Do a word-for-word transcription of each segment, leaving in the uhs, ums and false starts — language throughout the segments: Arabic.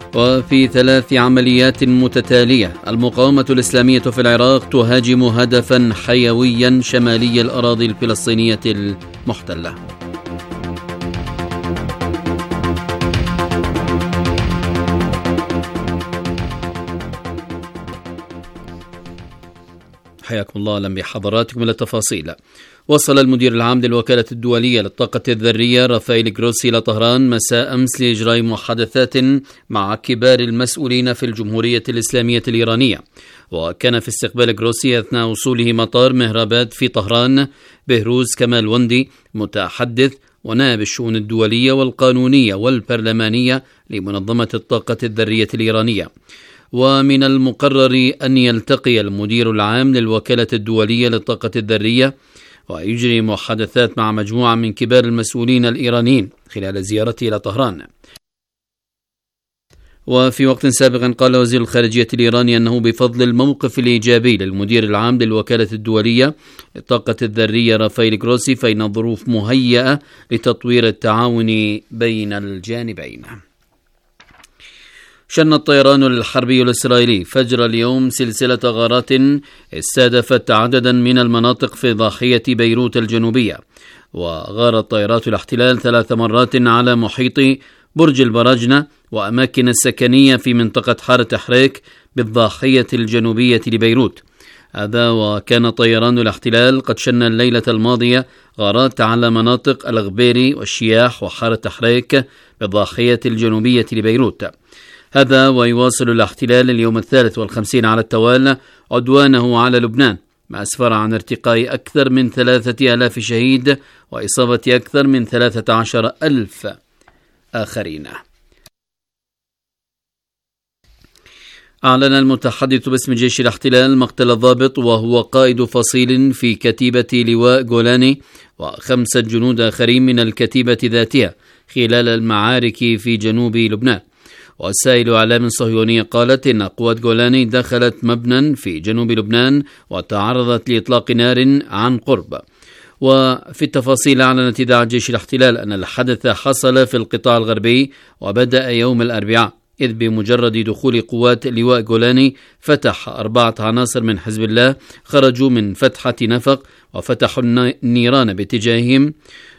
وفي ثلاث عمليات متتالية المقاومة الإسلامية في العراق تهاجم هدفا حيويا شمالي الأراضي الفلسطينية المحتلة. حياكم الله، أهلا بحضراتكم إلى التفاصيل. وصل المدير العام للوكالة الدولية للطاقة الذرية رافائيل جروسي إلى طهران مساء أمس لإجراء محادثات مع كبار المسؤولين في الجمهورية الإسلامية الإيرانية. وكان في استقبال جروسي أثناء وصوله مطار مهراباد في طهران بهروز كمال وندي متحدث ونائب الشؤون الدولية والقانونية والبرلمانية لمنظمة الطاقة الذرية الإيرانية. ومن المقرر أن يلتقي المدير العام للوكالة الدولية للطاقة الذرية ويجري محادثات مع مجموعة من كبار المسؤولين الإيرانيين خلال زيارته إلى طهران. وفي وقت سابق قال وزير الخارجية الإيراني أنه بفضل الموقف الإيجابي للمدير العام للوكالة الدولية للطاقة الذرية رافائيل جروسي فإن الظروف مهيئة لتطوير التعاون بين الجانبين. شن الطيران الحربي الإسرائيلي فجر اليوم سلسلة غارات استهدفت عددا من المناطق في ضاحية بيروت الجنوبية. وغارت طائرات الاحتلال ثلاث مرات على محيط برج البراجنة وأماكن السكنية في منطقة حارة حريك بالضاحية الجنوبية لبيروت. هذا وكان طيران الاحتلال قد شن الليلة الماضية غارات على مناطق الغبيري والشياح وحارة حريك بالضاحية الجنوبية لبيروت. هذا ويواصل الاحتلال اليوم الثالث والخمسين على التوالي عدوانه على لبنان ما أسفر عن ارتقاء أكثر من ثلاثة آلاف شهيد وإصابة أكثر من ثلاثة عشر ألف آخرين. أعلن المتحدث باسم جيش الاحتلال مقتل الضابط وهو قائد فصيل في كتيبة لواء جولاني وخمسة جنود آخرين من الكتيبة ذاتها خلال المعارك في جنوب لبنان. وسائل إعلام صهيونية قالت إن قوات جولاني دخلت مبنى في جنوب لبنان وتعرضت لإطلاق نار عن قرب. وفي التفاصيل أعلنت إذاعة جيش الاحتلال أن الحدث حصل في القطاع الغربي وبدأ يوم الأربعاء، إذ بمجرد دخول قوات لواء جولاني فتح أربعة عناصر من حزب الله خرجوا من فتحة نفق وفتحوا النيران باتجاههم.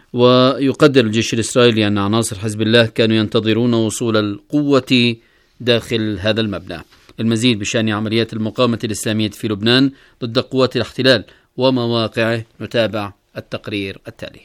ويقدر الجيش الإسرائيلي أن عناصر حزب الله كانوا ينتظرون وصول القوة داخل هذا المبنى. المزيد بشأن عمليات المقاومة الإسلامية في لبنان ضد قوات الاحتلال ومواقعه نتابع التقرير التالي.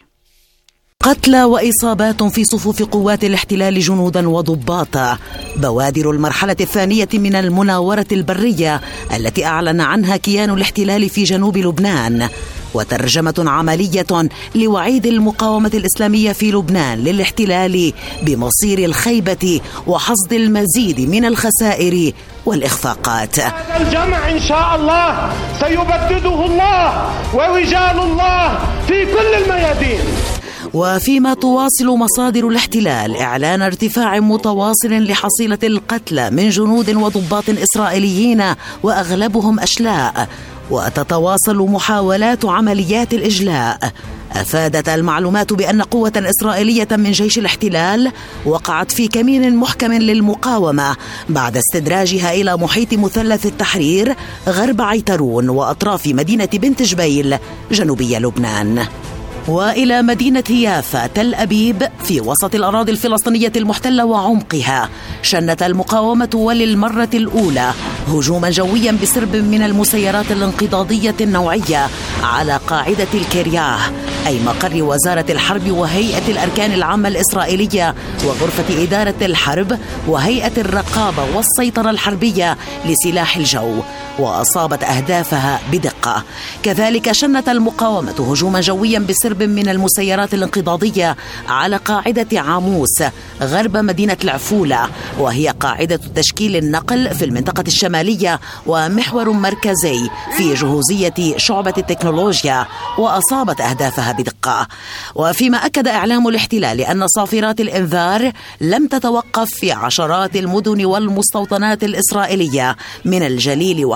قتلى وإصابات في صفوف قوات الاحتلال جنودا وضباطا. بوادر المرحلة الثانية من المناورة البرية التي أعلن عنها كيان الاحتلال في جنوب لبنان، وترجمة عملية لوعيد المقاومة الإسلامية في لبنان للاحتلال بمصير الخيبة وحصد المزيد من الخسائر والإخفاقات. هذا الجمع إن شاء الله سيبدده الله ورجال الله في كل الميادين. وفيما تواصل مصادر الاحتلال إعلان ارتفاع متواصل لحصيلة القتلى من جنود وضباط إسرائيليين وأغلبهم أشلاء، وتتواصل محاولات عمليات الإجلاء. أفادت المعلومات بأن قوة إسرائيلية من جيش الاحتلال وقعت في كمين محكم للمقاومة بعد استدراجها إلى محيط مثلث التحرير غرب عيترون وأطراف مدينة بنت جبيل جنوبي لبنان. وإلى مدينة يافا تل أبيب في وسط الأراضي الفلسطينية المحتلة وعمقها، شنت المقاومة وللمرة الأولى هجوما جويا بسرب من المسيرات الانقضاضية النوعية على قاعدة الكرياه، أي مقر وزارة الحرب وهيئة الأركان العامة الإسرائيلية وغرفة إدارة الحرب وهيئة الرقابة والسيطرة الحربية لسلاح الجو، وأصابت أهدافها بدقة. كذلك شنت المقاومة هجوما جويا بسرب من المسيرات الانقضاضية على قاعدة عاموس غرب مدينة العفولة، وهي قاعدة تشكيل النقل في المنطقة الشمالية ومحور مركزي في جهوزية شعبة التكنولوجيا، وأصابت أهدافها بدقة. وفيما أكد إعلام الاحتلال أن صافرات الإنذار لم تتوقف في عشرات المدن والمستوطنات الإسرائيلية من الجليل وحيفا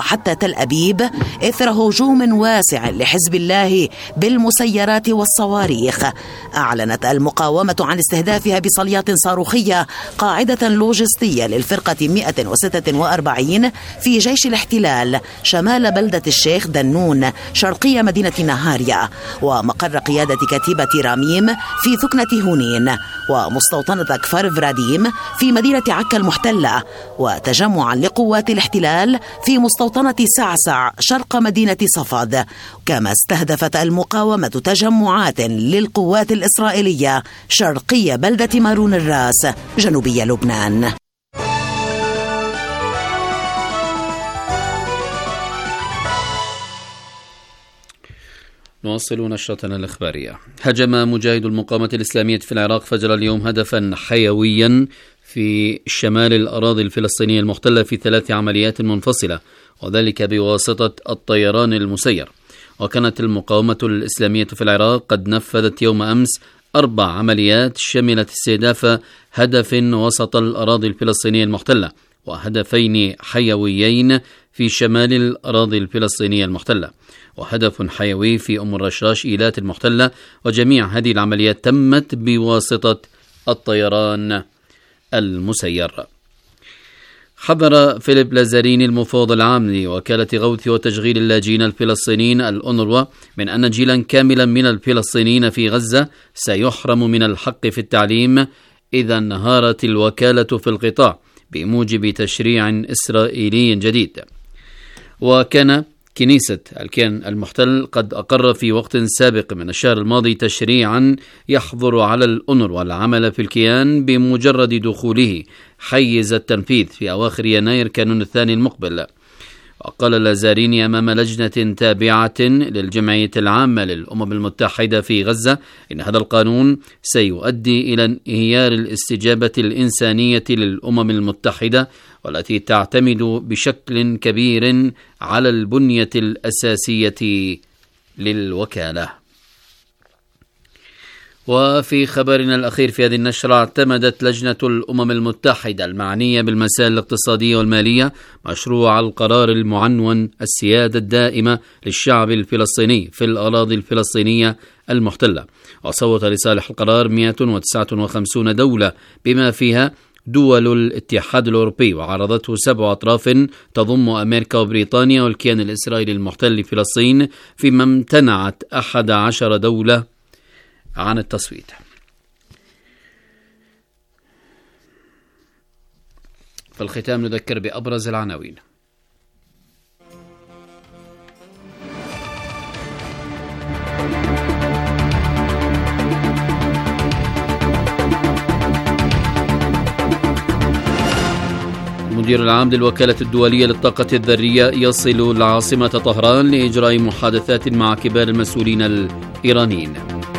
وحتى تل أبيب إثر هجوم واسع لحزب الله بالمسيرات والصواريخ. أعلنت المقاومة عن استهدافها بصليات صاروخية قاعدة لوجستية للفرقة مئة وستة وأربعين في جيش الاحتلال شمال بلدة الشيخ دنون شرقية مدينة نهاريا، ومقر قيادة كتيبة راميم في ثكنة هونين، ومستوطنة كفر فراديم في مدينة عكا المحتلة، وتجمعا لقوات الاحتلال في مستوطنة سعسع شرق مدينة صفد. كما استهدفت المقاومة تجمعات للقوات الإسرائيلية شرقية بلدة مارون الراس جنوبي لبنان. نواصل نشرتنا الإخبارية. هجم مجاهد المقاومة الإسلامية في العراق فجر اليوم هدفا حيويا في شمال الأراضي الفلسطينية المحتلة في ثلاث عمليات منفصلة، وذلك بواسطة الطيران المسير. وكانت المقاومة الإسلامية في العراق قد نفذت يوم أمس أربع عمليات شملت استهداف هدف وسط الأراضي الفلسطينية المحتلة، وهدفين حيويين في شمال الأراضي الفلسطينية المحتلة، وهدف حيوي في أم الرشاش إيلات المحتلة. وجميع هذه العمليات تمت بواسطة الطيران المسير. حذر فيليب لازاريني المفوض العام لوكالة غوث وتشغيل اللاجئين الفلسطينيين الأونروا من أن جيلا كاملا من الفلسطينيين في غزة سيحرم من الحق في التعليم إذا انهارت الوكالة في القطاع بموجب تشريع إسرائيلي جديد. وكان كنيسة الكيان المحتل قد أقر في وقت سابق من الشهر الماضي تشريعا يحظر على الأونروا العمل في الكيان بمجرد دخوله حيز التنفيذ في أواخر يناير كانون الثاني المقبل. وقال لازاريني أمام لجنة تابعة للجمعية العامة للأمم المتحدة في غزة إن هذا القانون سيؤدي إلى انهيار الاستجابة الإنسانية للأمم المتحدة، والتي تعتمد بشكل كبير على البنية الأساسية للوكالة. وفي خبرنا الأخير في هذه النشرة، اعتمدت لجنة الأمم المتحدة المعنية بالمسائل الاقتصادية والمالية مشروع القرار المعنون السيادة الدائمة للشعب الفلسطيني في الأراضي الفلسطينية المحتلة، وصوت لصالح القرار مئة وتسعة وخمسين دولة بما فيها دول الاتحاد الأوروبي، وعرضته سبع أطراف تضم أمريكا وبريطانيا والكيان الإسرائيلي المحتل لفلسطين، فيما امتنعت أحد عشر دولة عن التصويت. في الختام نذكر بأبرز العناوين. المدير العام للوكالة الدولية للطاقة الذرية يصل العاصمة طهران لإجراء محادثات مع كبار المسؤولين الإيرانيين.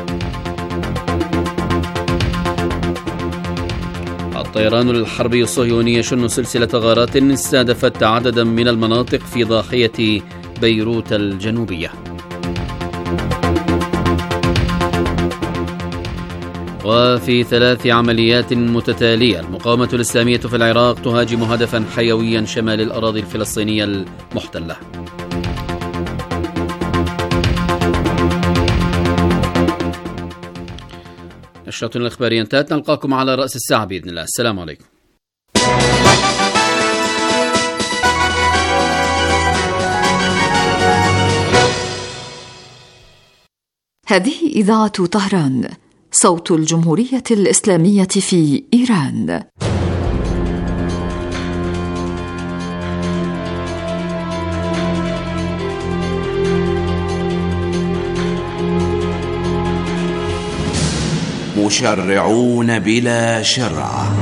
الطيران الحربي الصهيوني يشن سلسلة غارات استهدفت عددا من المناطق في ضاحية بيروت الجنوبية. وفي ثلاث عمليات متتالية المقاومة الإسلامية في العراق تهاجم هدفا حيويا شمال الأراضي الفلسطينية المحتلة. نشرتنا الإخبارية انتهت، نلقاكم على رأس الساعة بإذن الله. السلام عليكم. هذه إذاعة طهران، صوت الجمهورية الإسلامية في إيران. مشرعون بلا شرع.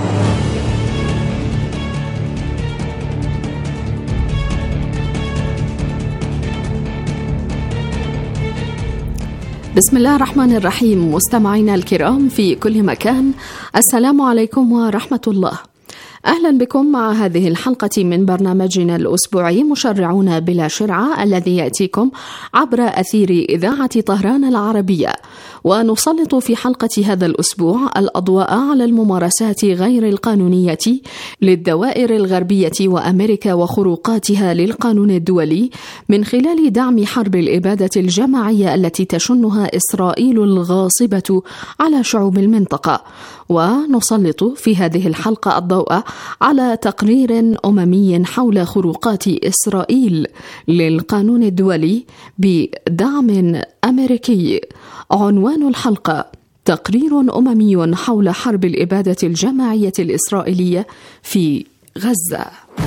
بسم الله الرحمن الرحيم. مستمعينا الكرام في كل مكان، السلام عليكم ورحمة الله. أهلا بكم مع هذه الحلقة من برنامجنا الأسبوعي مشرعون بلا شرعة، الذي يأتيكم عبر أثير إذاعة طهران العربية. ونسلط في حلقة هذا الأسبوع الأضواء على الممارسات غير القانونية للدوائر الغربية وأمريكا وخروقاتها للقانون الدولي من خلال دعم حرب الإبادة الجماعية التي تشنها إسرائيل الغاصبة على شعوب المنطقة. ونسلط في هذه الحلقة الضوء على تقرير أممي حول خروقات إسرائيل للقانون الدولي بدعم أمريكي. عنوان الحلقة: تقرير أممي حول حرب الإبادة الجماعية الإسرائيلية في غزة.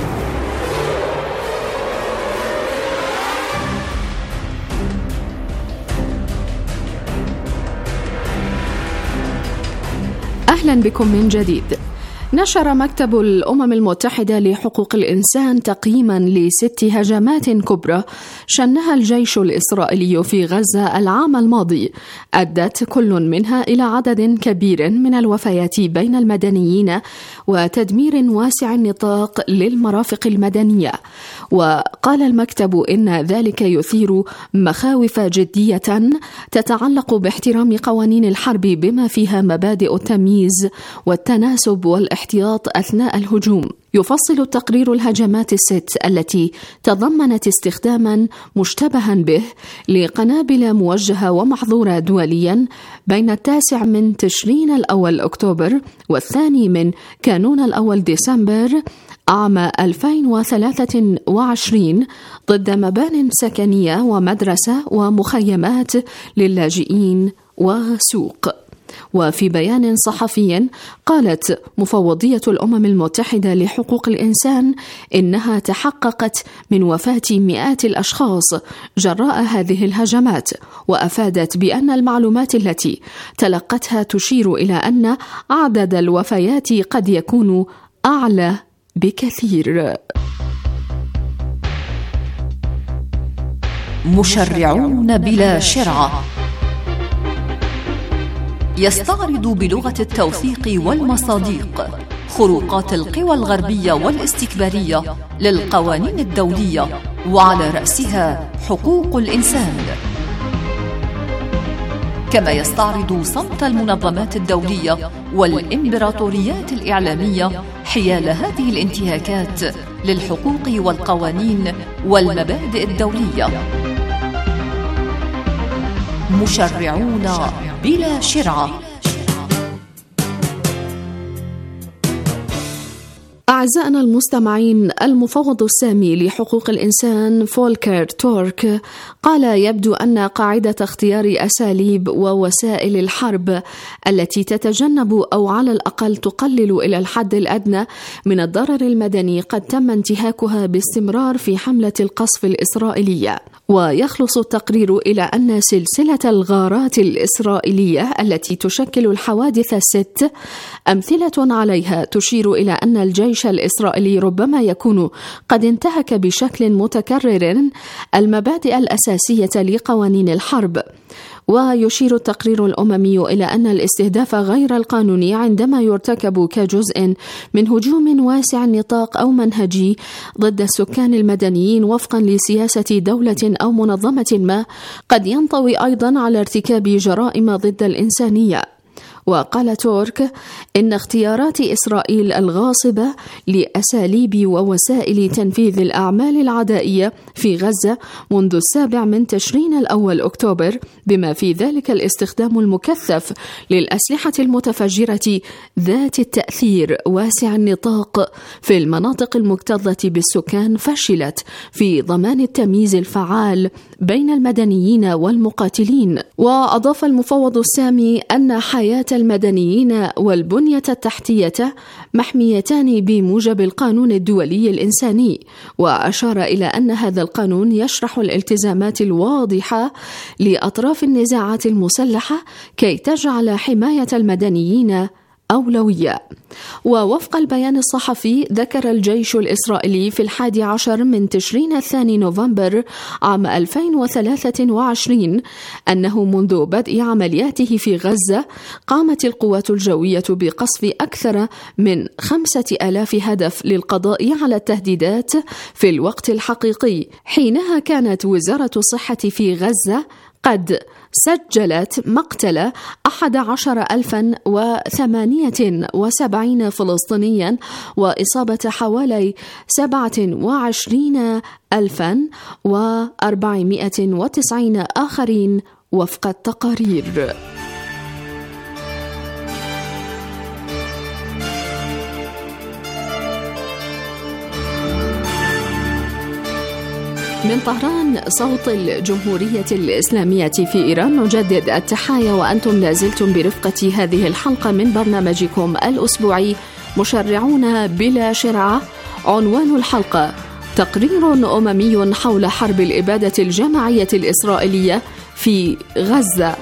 أهلا بكم من جديد. نشر مكتب الأمم المتحدة لحقوق الإنسان تقييما لست هجمات كبرى شنها الجيش الإسرائيلي في غزة العام الماضي، أدت كل منها إلى عدد كبير من الوفيات بين المدنيين وتدمير واسع النطاق للمرافق المدنية. وقال المكتب إن ذلك يثير مخاوف جدية تتعلق باحترام قوانين الحرب بما فيها مبادئ التمييز والتناسب والاحتياط أثناء الهجوم. يفصل التقرير الهجمات الست التي تضمنت استخداما مشتبها به لقنابل موجهة ومحظورة دوليا بين التاسع من تشرين الأول أكتوبر والثاني من كانون الأول ديسمبر عام ألفين وثلاثة وعشرين ضد مبان سكنية ومدرسة ومخيمات للاجئين وسوق. وفي بيان صحفي قالت مفوضية الأمم المتحدة لحقوق الإنسان إنها تحققت من وفاة مئات الأشخاص جراء هذه الهجمات، وأفادت بأن المعلومات التي تلقتها تشير إلى أن عدد الوفيات قد يكون أعلى بكثير. مشرعون بلا شرعة يستعرض بلغة التوثيق والمصادق خروقات القوى الغربية والاستكبارية للقوانين الدولية، وعلى رأسها حقوق الإنسان، كما يستعرض صمت المنظمات الدولية والإمبراطوريات الإعلامية حيال هذه الانتهاكات للحقوق والقوانين والمبادئ الدولية. مشرعون بلا شرعة. أعزائنا المستمعين، المفوض السامي لحقوق الإنسان فولكر تورك قال يبدو أن قاعدة اختيار أساليب ووسائل الحرب التي تتجنب أو على الأقل تقلل إلى الحد الأدنى من الضرر المدني قد تم انتهاكها باستمرار في حملة القصف الإسرائيلية. ويخلص التقرير إلى أن سلسلة الغارات الإسرائيلية التي تشكل الحوادث الست أمثلة عليها تشير إلى أن الجيش الإسرائيلي ربما يكون قد انتهك بشكل متكرر المبادئ الأساسية لقوانين الحرب. ويشير التقرير الأممي إلى أن الاستهداف غير القانوني عندما يرتكب كجزء من هجوم واسع النطاق أو منهجي ضد السكان المدنيين وفقا لسياسة دولة أو منظمة ما قد ينطوي أيضا على ارتكاب جرائم ضد الإنسانية. وقال تورك إن اختيارات إسرائيل الغاصبة لأساليب ووسائل تنفيذ الأعمال العدائية في غزة منذ السابع من تشرين الأول أكتوبر، بما في ذلك الاستخدام المكثف للأسلحة المتفجرة ذات التأثير واسع النطاق في المناطق المكتظة بالسكان، فشلت في ضمان التمييز الفعال بين المدنيين والمقاتلين. وأضاف المفوض السامي أن حياة المدنيين والبنية التحتية محميتان بموجب القانون الدولي الإنساني، وأشار إلى أن هذا القانون يشرح الالتزامات الواضحة لأطراف النزاعات المسلحة كي تجعل حماية المدنيين أولوية. ووفق البيان الصحفي، ذكر الجيش الإسرائيلي في الحادي عشر من تشرين الثاني نوفمبر عام ألفين وثلاثة وعشرين أنه منذ بدء عملياته في غزة قامت القوات الجوية بقصف أكثر من خمسة آلاف هدف للقضاء على التهديدات في الوقت الحقيقي. حينها كانت وزارة الصحة في غزة قد سجلت مقتل أحد عشر ألفا وثمانية وسبعين فلسطينيا وإصابة حوالي سبعة وعشرين ألفا وأربعمائة وتسعين آخرين وفق التقارير. من طهران، صوت الجمهورية الإسلامية في إيران، نجدد التحايا وأنتم لازلتم برفقة هذه الحلقة من برنامجكم الأسبوعي مشرعون بلا شرعة. عنوان الحلقة: تقرير أممي حول حرب الإبادة الجماعية الإسرائيلية في غزة.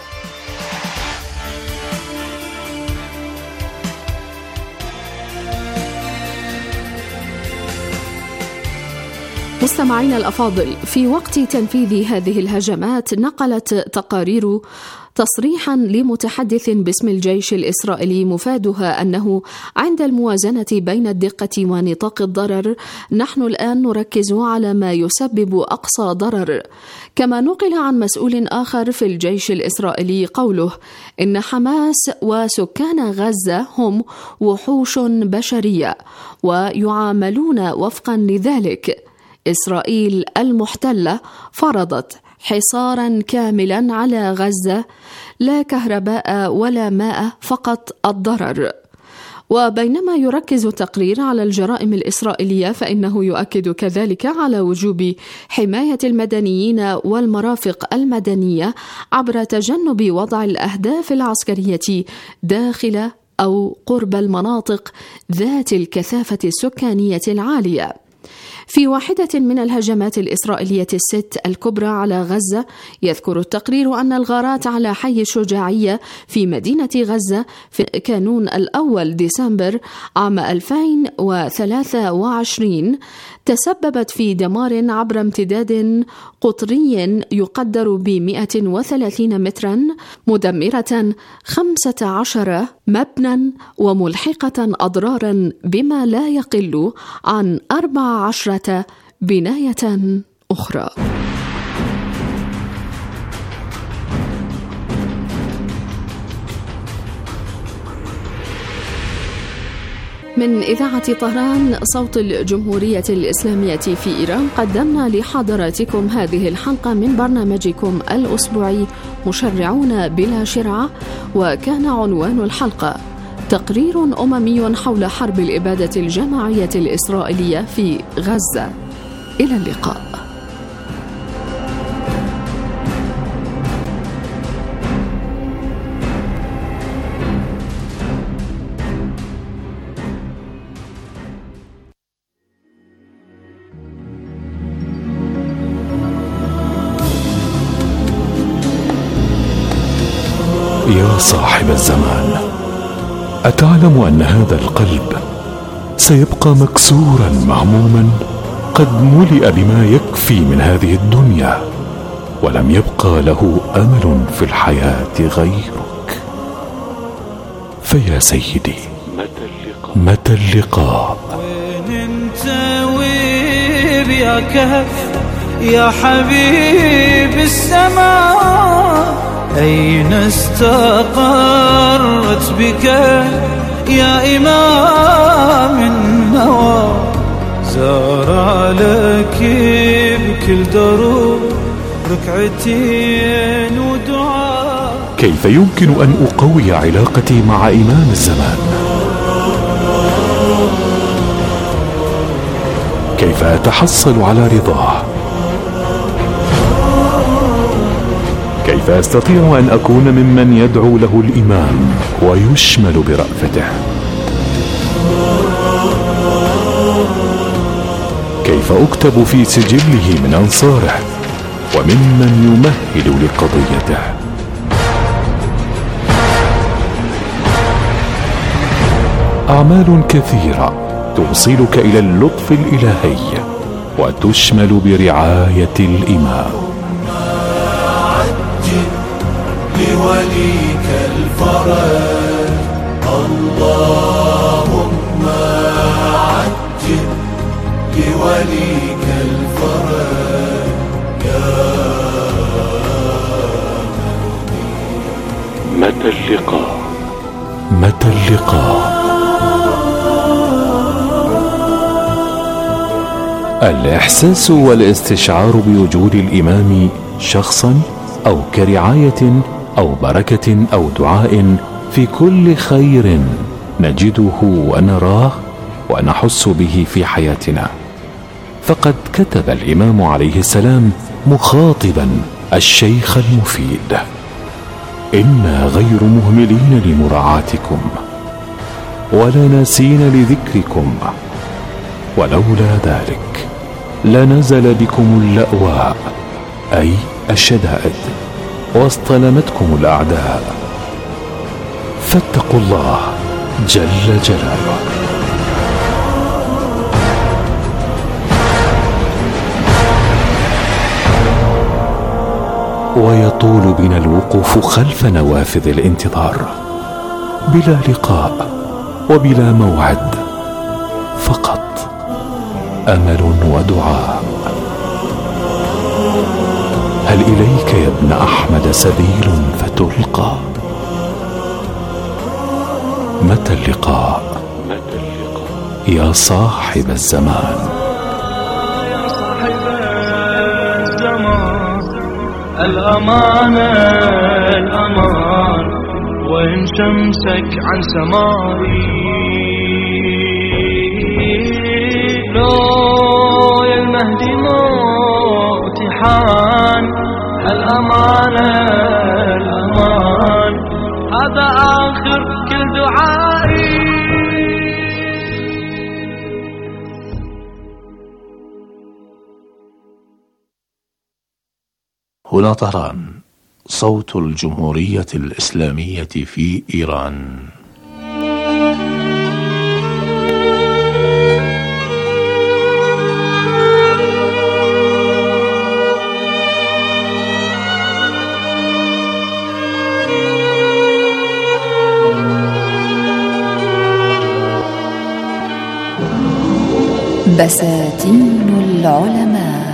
مستمعينا الأفاضل، في وقت تنفيذ هذه الهجمات نقلت تقارير تصريحا لمتحدث باسم الجيش الإسرائيلي مفادها أنه عند الموازنة بين الدقة ونطاق الضرر نحن الآن نركز على ما يسبب أقصى ضرر. كما نقل عن مسؤول آخر في الجيش الإسرائيلي قوله إن حماس وسكان غزة هم وحوش بشرية ويعاملون وفقا لذلك. إسرائيل المحتلة فرضت حصارا كاملا على غزة، لا كهرباء ولا ماء، فقط الضرر. وبينما يركز التقرير على الجرائم الإسرائيلية، فإنه يؤكد كذلك على وجوب حماية المدنيين والمرافق المدنية عبر تجنب وضع الأهداف العسكرية داخل أو قرب المناطق ذات الكثافة السكانية العالية. في واحدة من الهجمات الإسرائيلية الست الكبرى على غزة، يذكر التقرير أن الغارات على حي الشجاعية في مدينة غزة في كانون الأول ديسمبر عام ألفين وثلاثة وعشرين تسببت في دمار عبر امتداد قطري يقدر ب مئة وثلاثين مترا، مدمرة خمسة عشر مبنى وملحقة أضرارا بما لا يقل عن أربع عشرة بناية أخرى. من إذاعة طهران صوت الجمهورية الإسلامية في إيران، قدمنا لحضراتكم هذه الحلقة من برنامجكم الأسبوعي مشرعون بلا شرعة، وكان عنوان الحلقة تقرير أممي حول حرب الإبادة الجماعية الإسرائيلية في غزة. إلى اللقاء. يا صاحب الزمان، أتعلم أن هذا القلب سيبقى مكسورا مهموما قد ملئ بما يكفي من هذه الدنيا، ولم يبقى له أمل في الحياة غيرك. فيا سيدي، متى اللقاء؟ وين انت وين يا كهف يا حبيب السماء؟ أين استقرت بك يا إمام النوى؟ زار لك بكل دروب ركعتين ودعاء. كيف يمكن أن أقوي علاقتي مع إمام الزمان؟ كيف أتحصل على رضاه؟ كيف أستطيع أن أكون ممن يدعو له الإمام ويشمل برأفته؟ كيف أكتب في سجله من أنصاره وممن يمهد لقضيته؟ أعمال كثيرة توصلك إلى اللطف الإلهي وتشمل برعاية الإمام. عجل لوليك الفرج، اللهم عجل لوليك الفرج يا متى اللقاء؟ متى اللقاء؟ الإحساس والاستشعار بوجود الإمام شخصا أو كرعاية أو بركة أو دعاء في كل خير نجده ونراه ونحس به في حياتنا. فقد كتب الإمام عليه السلام مخاطبا الشيخ المفيد: إنا غير مهملين لمراعاتكم ولا ناسين لذكركم، ولولا ذلك لنزل بكم اللأواء أي الشدائد واصطلمتكم الأعداء، فاتقوا الله جل جلاله. ويطول بنا الوقوف خلف نوافذ الانتظار بلا لقاء وبلا موعد، فقط أمل ودعاء. هل إليك يا ابن أحمد سبيل فتلقى؟ متى اللقاء يا صاحب الزمان؟ يا صاحب الزمان، الأمان الأمان، وإن شمسك عن سمائي لو يا المهدي موت حان. الأمان الأمان، هذا آخر كل دعائي. هنا طهران، صوت الجمهورية الإسلامية في إيران. بساتين العلماء.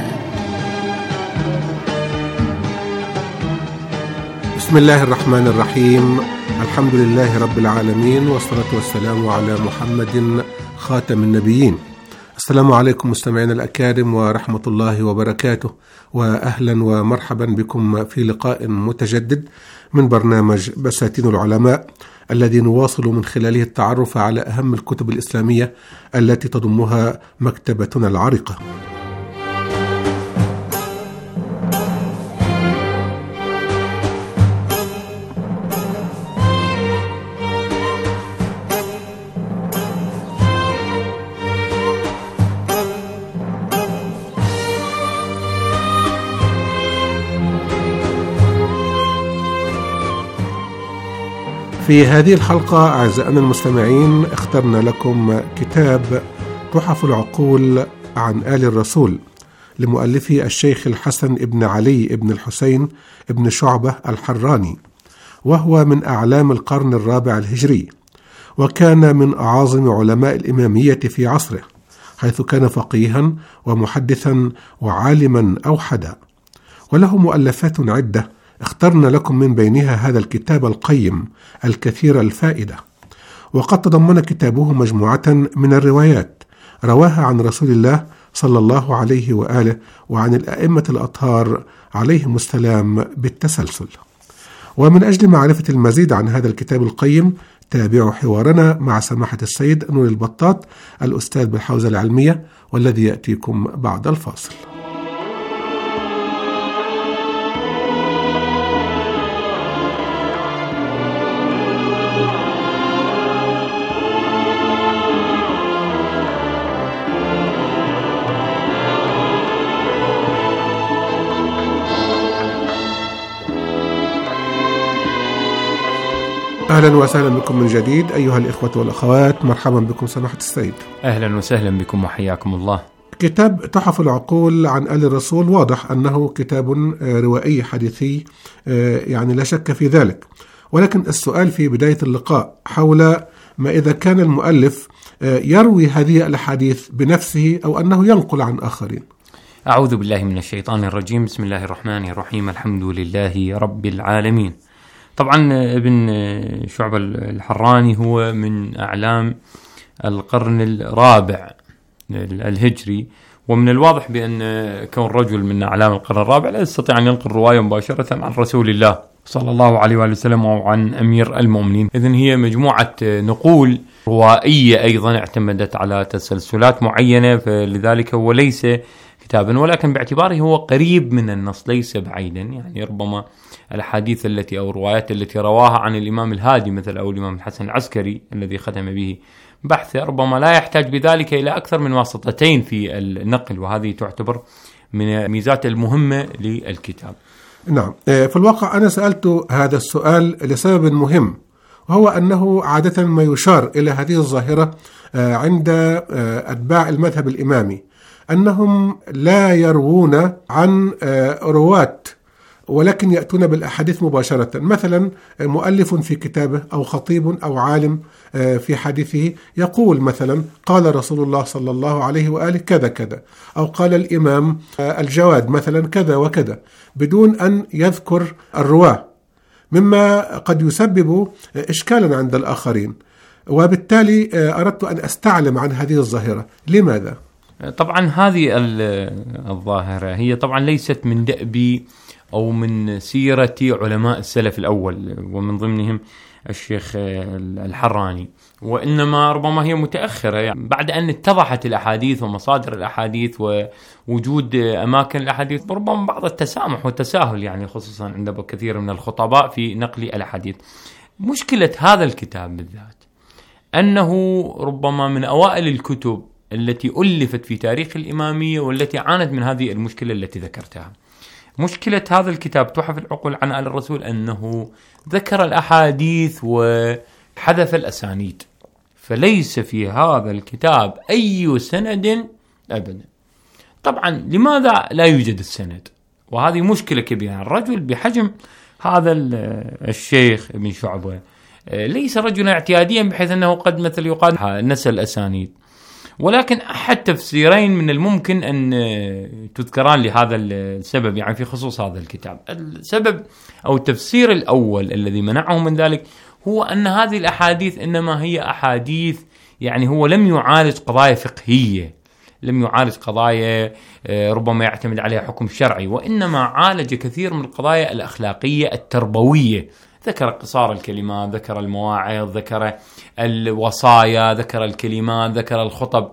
بسم الله الرحمن الرحيم، الحمد لله رب العالمين، والصلاة والسلام على محمد خاتم النبيين. السلام عليكم مستمعينا الأكارم ورحمة الله وبركاته، وأهلا ومرحبا بكم في لقاء متجدد من برنامج بساتين العلماء، الذي نواصل من خلاله التعرف على أهم الكتب الإسلامية التي تضمها مكتبتنا العريقة. في هذه الحلقة أعزائنا المستمعين اخترنا لكم كتاب تحف العقول عن آل الرسول لمؤلفه الشيخ الحسن ابن علي ابن الحسين ابن شعبة الحراني، وهو من أعلام القرن الرابع الهجري، وكان من أعاظم علماء الإمامية في عصره، حيث كان فقيها ومحدثا وعالما أوحدا، وله مؤلفات عدة اخترنا لكم من بينها هذا الكتاب القيم الكثير الفائدة. وقد تضمن كتابه مجموعة من الروايات رواها عن رسول الله صلى الله عليه وآله وعن الأئمة الأطهار عليهم السلام بالتسلسل. ومن أجل معرفة المزيد عن هذا الكتاب القيم تابعوا حوارنا مع سماحة السيد نور البطاط الأستاذ بالحوزة العلمية، والذي يأتيكم بعد الفاصل. أهلا وسهلا بكم من جديد أيها الإخوة والأخوات، مرحبا بكم سماحة السيد. أهلا وسهلا بكم وحياكم الله. كتاب تحف العقول عن آل الرسول واضح أنه كتاب روائي حديثي، يعني لا شك في ذلك، ولكن السؤال في بداية اللقاء حول ما إذا كان المؤلف يروي هذه الأحاديث بنفسه أو أنه ينقل عن آخرين. أعوذ بالله من الشيطان الرجيم، بسم الله الرحمن الرحيم، الحمد لله رب العالمين. طبعا ابن شعبة الحراني هو من أعلام القرن الرابع الهجري، ومن الواضح بأن كون رجل من أعلام القرن الرابع لا يستطيع أن ينقل رواية مباشرة عن رسول الله صلى الله عليه وآله وسلم أو عن أمير المؤمنين. إذن هي مجموعة نقول روائية أيضا اعتمدت على تسلسلات معينة، فلذلك هو ليس كتابا، ولكن باعتباره هو قريب من النص ليس بعيدا. يعني ربما الأحاديث التي أو الروايات التي رواها عن الإمام الهادي مثل أو الإمام الحسن العسكري الذي ختم به بحثه ربما لا يحتاج بذلك إلى أكثر من واسطتين في النقل، وهذه تعتبر من الميزات المهمة للكتاب. نعم، في الواقع أنا سألت هذا السؤال لسبب مهم، وهو أنه عادة ما يشار إلى هذه الظاهرة عند أتباع المذهب الإمامي أنهم لا يروون عن رواة ولكن يأتون بالأحاديث مباشرة. مثلا مؤلف في كتابه أو خطيب أو عالم في حديثه يقول مثلا قال رسول الله صلى الله عليه وآله كذا كذا، أو قال الإمام الجواد مثلا كذا وكذا، بدون أن يذكر الرواة، مما قد يسبب إشكالا عند الآخرين. وبالتالي أردت أن أستعلم عن هذه الظاهرة، لماذا؟ طبعا هذه الظاهرة هي طبعا ليست من دأب أو من سيرة علماء السلف الأول ومن ضمنهم الشيخ الحراني، وإنما ربما هي متأخرة يعني بعد أن اتضحت الأحاديث ومصادر الأحاديث ووجود أماكن الأحاديث، ربما بعض التسامح والتساهل يعني خصوصا عند كثير من الخطباء في نقل الأحاديث. مشكلة هذا الكتاب بالذات أنه ربما من أوائل الكتب التي ألفت في تاريخ الإمامية والتي عانت من هذه المشكلة التي ذكرتها. مشكلة هذا الكتاب تحف العقول عن آل الرسول أنه ذكر الأحاديث وحذف الأسانيد، فليس في هذا الكتاب أي سند أبدا. طبعا لماذا لا يوجد السند؟ وهذه مشكلة كبيرة. الرجل بحجم هذا الشيخ ابن شعبة ليس رجلا اعتياديا بحيث أنه قد مثل يقال نسى الأسانيد، ولكن أحد تفسيرين من الممكن أن تذكران لهذا السبب يعني في خصوص هذا الكتاب. السبب أو التفسير الأول الذي منعه من ذلك هو أن هذه الأحاديث إنما هي أحاديث، يعني هو لم يعالج قضايا فقهية، لم يعالج قضايا ربما يعتمد عليها حكم شرعي، وإنما عالج كثير من القضايا الأخلاقية التربوية. ذكر قصار الكلمات، ذكر المواعظ، ذكر الوصايا، ذكر الكلمات، ذكر الخطب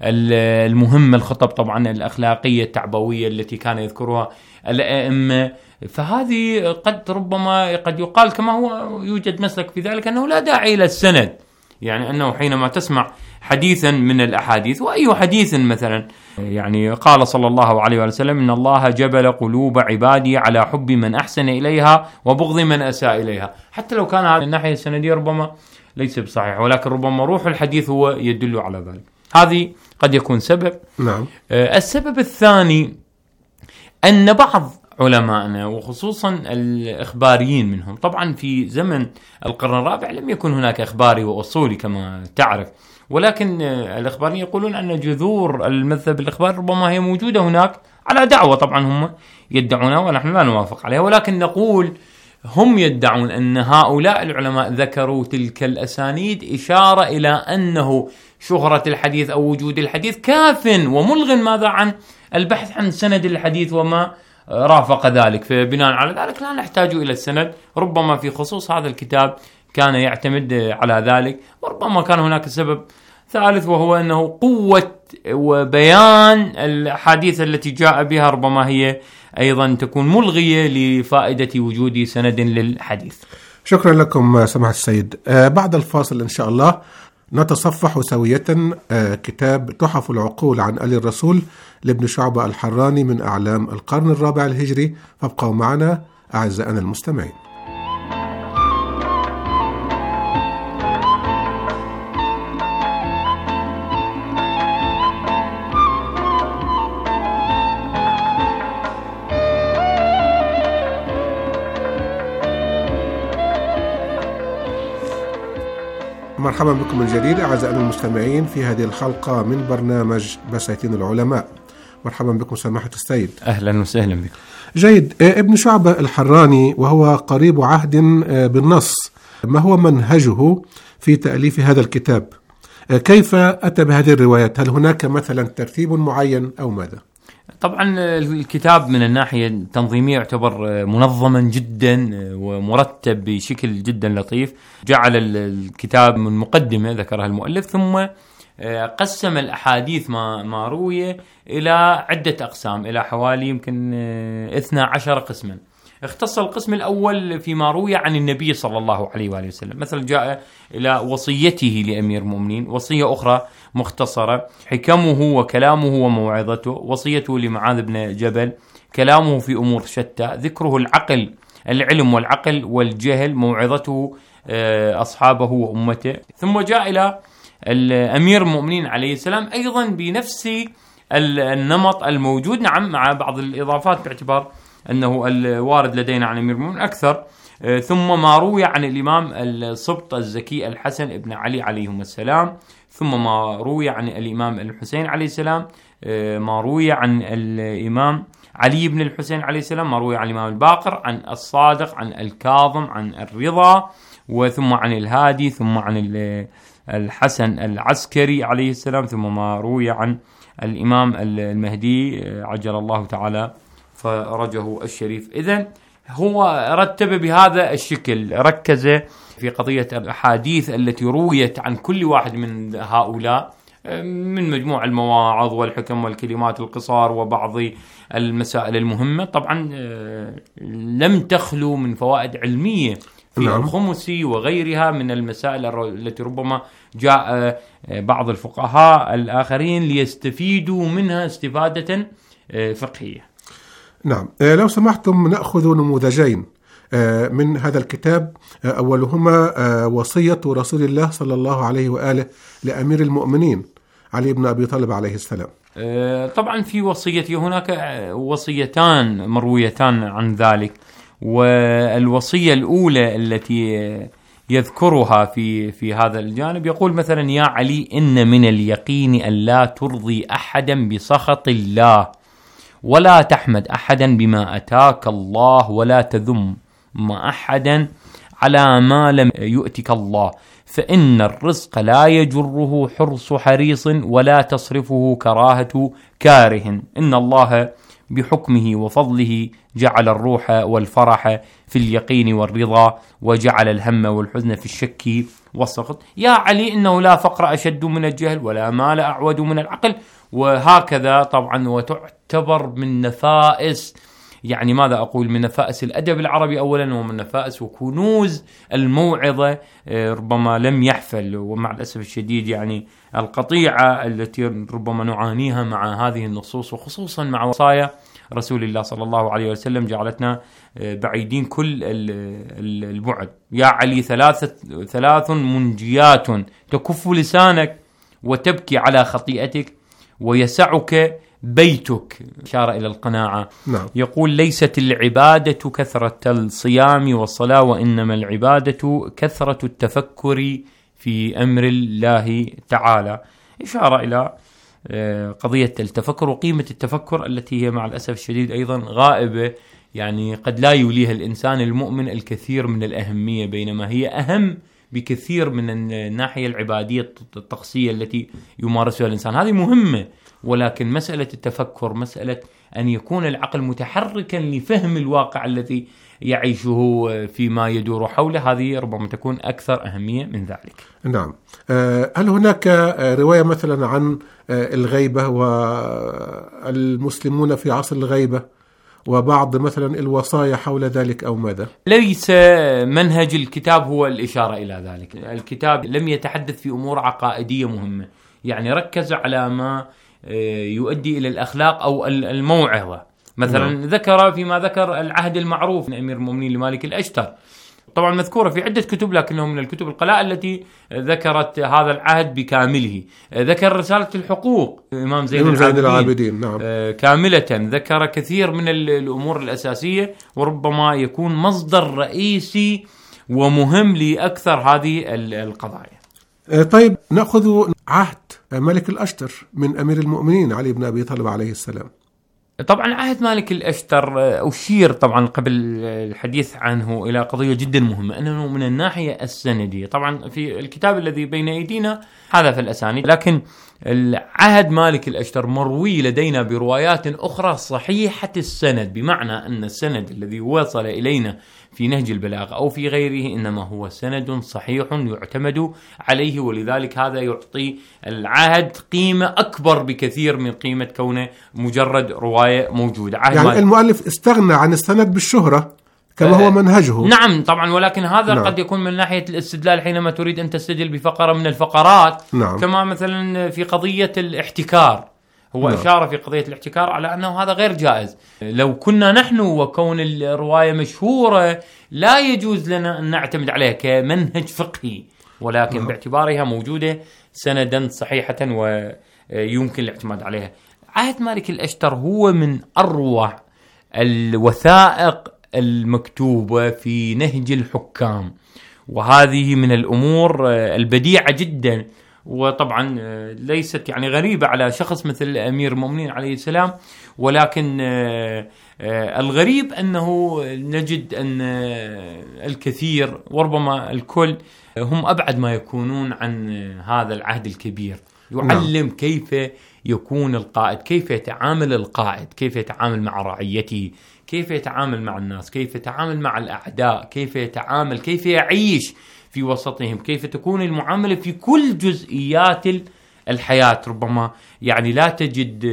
المهمة، الخطب طبعا الأخلاقية التعبوية التي كان يذكرها الأئمة. فهذه قد ربما قد يقال كما هو يوجد مسلك في ذلك أنه لا داعي إلى السند، يعني أنه حينما تسمع حديثا من الأحاديث، وأي حديث مثلا يعني قال صلى الله عليه وسلم إن الله جبل قلوب عبادي على حب من أحسن إليها وبغض من أساء إليها، حتى لو كان هذا الناحية السندية ربما ليس بصحيح، ولكن ربما روح الحديث هو يدل على ذلك. هذه قد يكون سبب. نعم. آه السبب الثاني أن بعض علماءنا وخصوصا الإخباريين منهم، طبعا في زمن القرن الرابع لم يكن هناك إخباري وأصولي كما تعرف، ولكن الإخباريين يقولون أن جذور المذهب الإخباري ربما هي موجودة هناك على دعوة، طبعا هم يدعونها ونحن لا نوافق عليها، ولكن نقول هم يدعون أن هؤلاء العلماء ذكروا تلك الأسانيد إشارة إلى أنه شهرة الحديث أو وجود الحديث كاف وملغ ماذا عن البحث عن سند الحديث وما رافق ذلك، فبناء على ذلك لا نحتاج إلى السند. ربما في خصوص هذا الكتاب كان يعتمد على ذلك، وربما كان هناك سبب ثالث وهو أنه قوة وبيان الحديث التي جاء بها ربما هي أيضا تكون ملغية لفائدة وجود سند للحديث. شكرا لكم سماحة السيد. آه بعد الفاصل إن شاء الله نتصفح سوية آه كتاب تحف العقول عن آل الرسول لابن شعبة الحراني من أعلام القرن الرابع الهجري، فابقوا معنا أعزائنا المستمعين. مرحبا بكم من جديد أعزائنا المستمعين في هذه الحلقة من برنامج بساتين العلماء. مرحبا بكم سماحة السيد. أهلا وسهلا بكم. جيد. ابن شعبة الحراني وهو قريب عهد بالنص، ما هو منهجه في تأليف هذا الكتاب؟ كيف أتى بهذه الروايات؟ هل هناك مثلا ترتيب معين أو ماذا؟ طبعا الكتاب من الناحية التنظيمية يعتبر منظما جدا ومرتب بشكل جدا لطيف. جعل الكتاب من مقدمة ذكرها المؤلف، ثم قسم الأحاديث ما ما روي إلى عدة أقسام، إلى حوالي يمكن اثنا عشر قسما. اختص القسم الأول فيما روي عن النبي صلى الله عليه وآله وسلم، مثلا جاء إلى وصيته لأمير المؤمنين، وصية أخرى مختصرة، حكمه وكلامه وموعظته، وصيته لمعاذ بن جبل، كلامه في أمور شتى، ذكره العقل العلم والعقل والجهل، موعظته أصحابه وأمته. ثم جاء إلى الأمير المؤمنين عليه السلام أيضا بنفس النمط الموجود، نعم مع بعض الإضافات باعتبار أنه الوارد لدينا عن أمير المؤمنين أكثر. ثم ما روي عن الإمام السبط الزكي الحسن ابن علي عليهم السلام، ثم ما روي عن الإمام الحسين عليه السلام، ما روي عن الإمام علي بن الحسين عليه السلام، ما روي عن الإمام الباقر، عن الصادق، عن الكاظم، عن الرضا، وثم عن الهادي، ثم عن الحسن العسكري عليه السلام، ثم ما روي عن الإمام المهدي عجل الله تعالى فرجه الشريف. إذن هو رتب بهذا الشكل، ركز في قضية الأحاديث التي رويت عن كل واحد من هؤلاء من مجموع المواعظ والحكم والكلمات القصار وبعض المسائل المهمة. طبعا لم تخلو من فوائد علمية في نعم. الخمسي وغيرها من المسائل التي ربما جاء بعض الفقهاء الآخرين ليستفيدوا منها استفادة فقهية. نعم. لو سمحتم نأخذ نموذجين من هذا الكتاب. أولهما وصية رسول الله صلى الله عليه وآله لأمير المؤمنين علي بن أبي طالب عليه السلام. طبعا في وصيته هناك وصيتان مرويتان عن ذلك، والوصية الأولى التي يذكرها في في هذا الجانب يقول مثلا: يا علي إن من اليقين أن لا ترضي أحدا بسخط الله، ولا تحمد أحدا بما أتاك الله، ولا تذم أحدا على ما لم يؤتك الله، فإن الرزق لا يجره حرص حريص، ولا تصرفه كراهة كاره، إن الله بحكمه وفضله جعل الروح والفرح في اليقين والرضا، وجعل الهم والحزن في الشك والسخط. يا علي إنه لا فقر أشد من الجهل، ولا مال أعود من العقل، وهكذا. طبعا وتعتبر من نفائس، يعني ماذا أقول، من نفائس الأدب العربي أولا، ومن نفائس وكنوز الموعظة. ربما لم يحفل، ومع الأسف الشديد يعني القطيعة التي ربما نعانيها مع هذه النصوص، وخصوصا مع وصايا رسول الله صلى الله عليه وسلم، جعلتنا بعيدين كل البعد. يا علي ثلاثة ثلاث منجيات تكف لسانك وتبكي على خطيئتك ويسعك بيتك، إشارة إلى القناعة. نعم. يقول: ليست العبادة كثرة الصيام والصلاة، وإنما العبادة كثرة التفكر في أمر الله تعالى، إشارة إلى قضية التفكر وقيمة التفكر التي هي مع الأسف الشديد أيضا غائبة، يعني قد لا يوليها الإنسان المؤمن الكثير من الأهمية، بينما هي أهم بكثير من الناحية العبادية الطقسية التي يمارسها الإنسان. هذه مهمة، ولكن مسألة التفكر، مسألة أن يكون العقل متحركا لفهم الواقع الذي يعيشه فيما يدور حوله، هذه ربما تكون أكثر أهمية من ذلك. نعم. هل هناك رواية مثلا عن الغيبة والمسلمون في عصر الغيبة وبعض مثلا الوصايا حول ذلك أو ماذا؟ ليس منهج الكتاب هو الإشارة إلى ذلك. الكتاب لم يتحدث في أمور عقائدية مهمة، يعني ركز على ما يؤدي إلى الأخلاق أو الموعظة. مثلا نعم. ذكر فيما ذكر العهد المعروف من أمير المؤمنين لمالك الأشتر، طبعا مذكورة في عدة كتب، لكنه من الكتب القلائل التي ذكرت هذا العهد بكامله. ذكر رسالة الحقوق إمام زين العابدين, العابدين نعم. كاملة. ذكر كثير من الأمور الأساسية، وربما يكون مصدر رئيسي ومهم لأكثر هذه القضايا. طيب نأخذ عهد ملك الأشتر من أمير المؤمنين علي بن أبي طالب عليه السلام. طبعا عهد مالك الأشتر أشير طبعا قبل الحديث عنه إلى قضية جدا مهمة، أنه من الناحية السندية طبعا في الكتاب الذي بين أيدينا هذا في الأسانيد، لكن العهد مالك الأشتر مروي لدينا بروايات أخرى صحيحة السند، بمعنى أن السند الذي وصل إلينا في نهج البلاغة أو في غيره إنما هو سند صحيح يعتمد عليه، ولذلك هذا يعطي العهد قيمة أكبر بكثير من قيمة كونه مجرد رواية موجودة. يعني المؤلف استغنى عن السند بالشهرة كما هو منهجه. نعم طبعا، ولكن هذا نعم. قد يكون من ناحية الاستدلال حينما تريد أن تستدل بفقرة من الفقرات. نعم. كما مثلا في قضية الاحتكار، هو نعم. إشارة في قضية الاحتكار على أنه هذا غير جائز. لو كنا نحن وكون الرواية مشهورة لا يجوز لنا أن نعتمد عليها كمنهج فقهي، ولكن نعم. باعتبارها موجودة سندا صحيحة ويمكن الاعتماد عليها. عهد مالك الأشتر هو من أروع الوثائق المكتوبة في نهج الحكام، وهذه من الأمور البديعة جدا، وطبعا ليست يعني غريبة على شخص مثل أمير المؤمنين عليه السلام، ولكن الغريب أنه نجد أن الكثير وربما الكل هم أبعد ما يكونون عن هذا العهد الكبير. يعلم كيف يكون القائد، كيف يتعامل القائد، كيف يتعامل مع رعيته، كيف يتعامل مع الناس، كيف يتعامل مع الأعداء، كيف يتعامل، كيف يعيش في وسطهم، كيف تكون المعاملة في كل جزئيات الحياة. ربما يعني لا تجد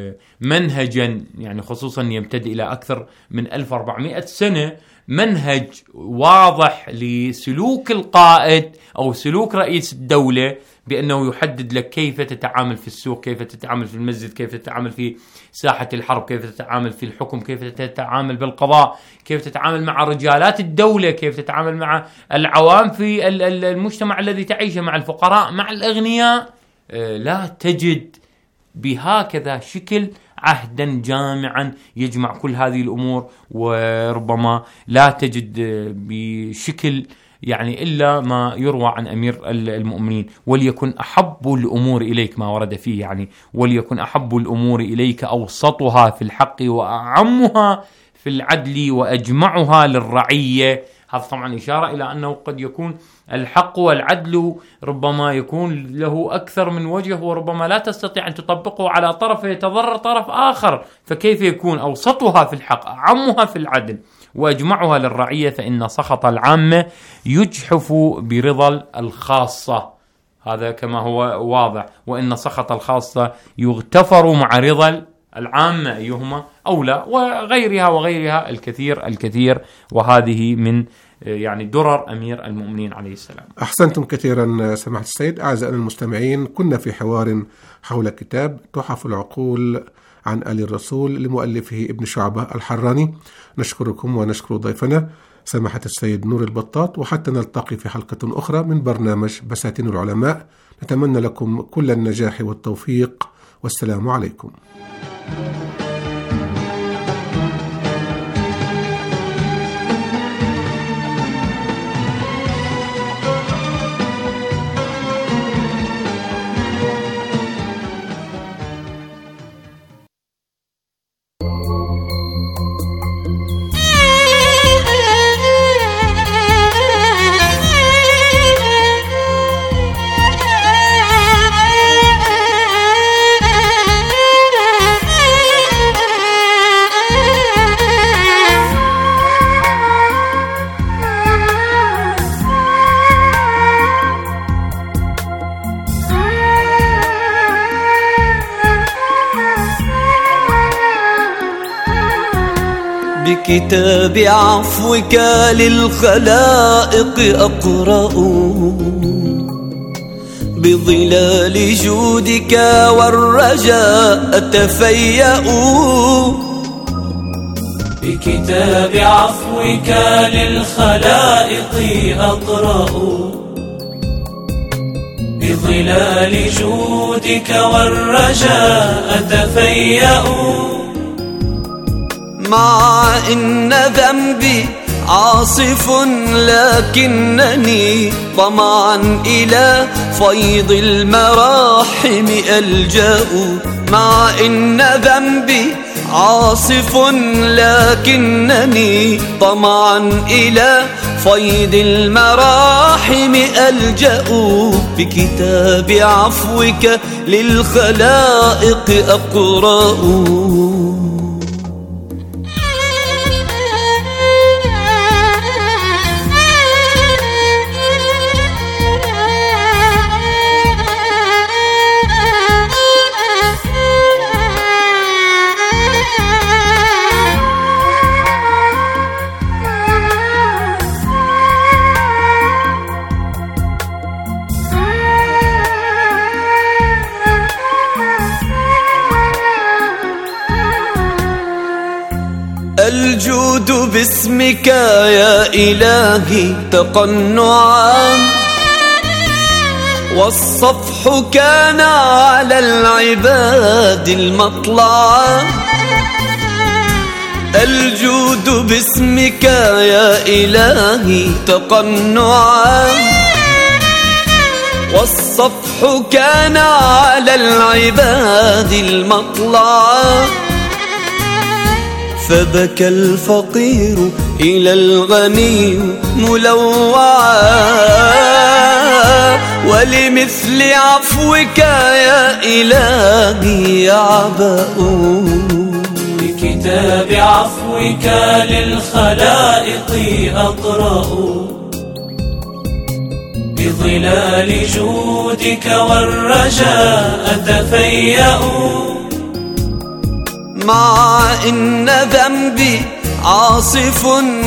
منهجا يعني خصوصا يمتد إلى أكثر من ألف وأربعمائة سنة منهج واضح لسلوك القائد أو سلوك رئيس الدولة، بأنه يحدد لك كيف تتعامل في السوق، كيف تتعامل في المسجد، كيف تتعامل في ساحة الحرب، كيف تتعامل في الحكم، كيف تتعامل بالقضاء، كيف تتعامل مع رجالات الدولة، كيف تتعامل مع العوام في المجتمع الذي تعيشه، مع الفقراء، مع الأغنياء. لا تجد بهكذا شكل عهدا جامعا يجمع كل هذه الأمور، وربما لا تجد بشكل يعني إلا ما يروى عن أمير المؤمنين. وليكن أحب الأمور إليك ما ورد فيه، يعني وليكن أحب الأمور إليك أوسطها في الحق وأعمها في العدل وأجمعها للرعية. هذا طبعا إشارة إلى أنه قد يكون الحق والعدل ربما يكون له أكثر من وجه، وربما لا تستطيع أن تطبقه على طرف يتضرر طرف آخر، فكيف يكون أوسطها في الحق أعمها في العدل وأجمعها للرعية، فإن سخط العامة يجحف برضا الخاصة. هذا كما هو واضح، وإن سخط الخاصة يغتفر مع رضا العامة، أيهما أولى، وغيرها وغيرها الكثير الكثير. وهذه من يعني درر أمير المؤمنين عليه السلام. أحسنتم كثيرا سماحة السيد. أعزائنا المستمعين، كنا في حوار حول كتاب تحف العقول عن آل الرسول لمؤلفه ابن شعبة الحراني. نشكركم ونشكر ضيفنا سماحة السيد نور البطاط، وحتى نلتقي في حلقة أخرى من برنامج بساتين العلماء، نتمنى لكم كل النجاح والتوفيق، والسلام عليكم. بكتاب عفوك للخلائق أقرأ، بظلال جودك والرجاء أتفيأ. بكتاب عفوك للخلائق أقرأ، بظلال جودك والرجاء أتفيأ. مع إن ذنبي عاصف لكنني طمعا إلى فيض المراحم ألجأ مع إن ذنبي عاصف لكنني طمعا إلى فيض المراحم ألجأ بكتاب عفوك للخلائق أقرأ الجود باسمك يا إلهي تقنعا والصفح كان على العباد المطلعا الجود باسمك يا إلهي تقنعا والصفح كان على العباد المطلعا فبكى الفقير إلى الغني ملوعا ولمثل عفوك يا إلهي يعبأ بكتاب عفوك للخلائق أقرأ بظلال جودك والرجاء أتفيأ مع إن ذنبي عاصف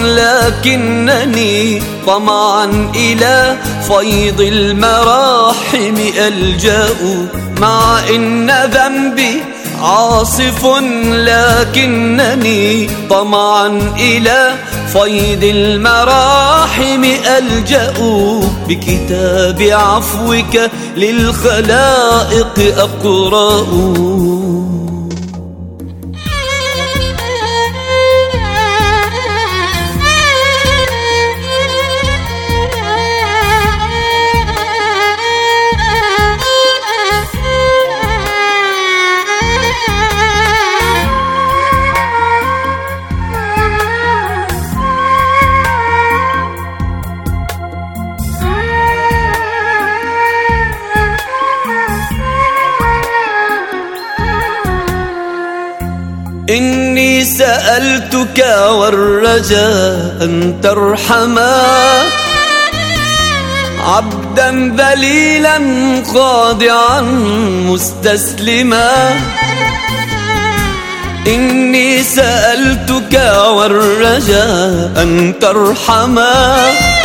لكنني طمعا إلى فيض المراحم ألجأ مع إن ذنبي عاصف لكنني طمعا إلى فيض المراحم ألجأ بكتاب عفوك للخلائق أقرأ إني سألتك والرجاء أن ترحما عبدا ذليلا خاضعا مستسلما إني سألتك والرجاء أن ترحما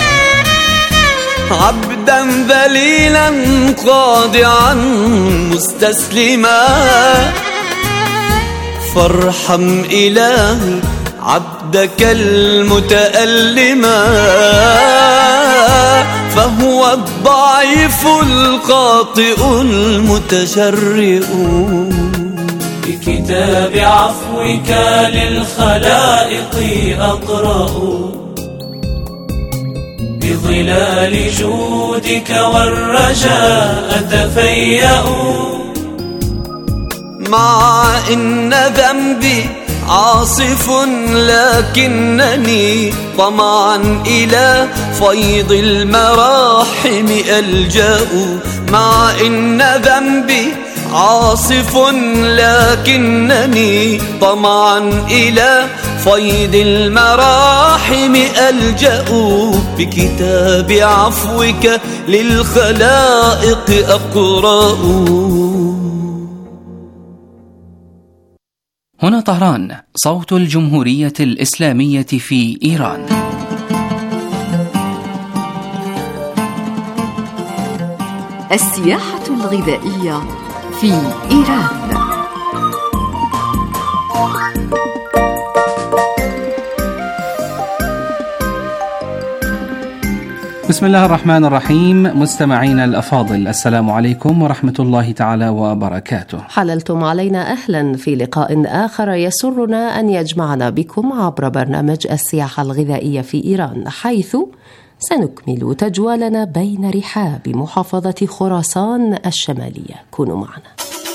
عبدا ذليلا خاضعا مستسلما فارحم إلهي عبدك المتألما فهو الضعيف الخاطئ المتجرئ بكتاب عفوك للخلائق أقرأ بظلال جودك والرجاء أتفيأ مع إن ذنبي عاصف لكنني طمعا إلى فيض المراحم ألجأ مع إن ذنبي عاصف لكنني طمعا إلى فيض المراحم ألجأ بكتاب عفوك للخلائق أقرأ. هنا طهران، صوت الجمهورية الإسلامية في إيران. السياحة الغذائية في إيران. بسم الله الرحمن الرحيم. مستمعينا الأفاضل، السلام عليكم ورحمة الله تعالى وبركاته. حللتم علينا أهلا في لقاء آخر يسرنا أن يجمعنا بكم عبر برنامج السياحة الغذائية في إيران، حيث سنكمل تجوالنا بين رحاب محافظة خراسان الشمالية. كونوا معنا.